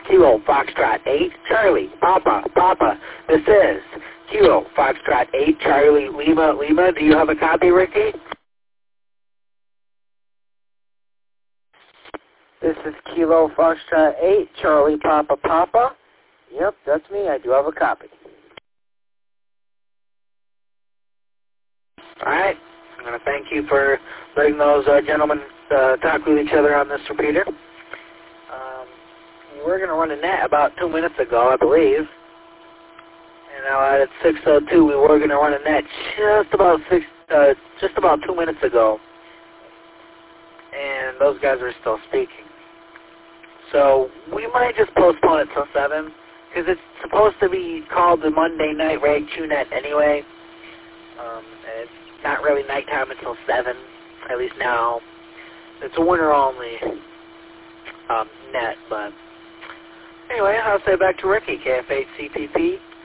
Kilo Foxtrot 8, Charlie, Papa, Papa. This is Kilo Foxtrot 8, Charlie, Lima, Lima. Do you have a copy, Ricky? This is Kilo Foxtrot 8, Charlie, Papa, Papa. Yep, that's me. I do have a copy. All right. I'm going to thank you for letting those gentlemen talk with each other on this repeater. We're going to run a net about 2 minutes ago, I believe. And now at 6:02, we were going to run a net just about 2 minutes ago. And those guys are still speaking. So we might just postpone it till 7, because it's supposed to be called the Monday Night Rag Net anyway. And it's not really nighttime until 7, at least now. It's a winter-only net, but anyway, I'll say back to Ricky, KF8CPP.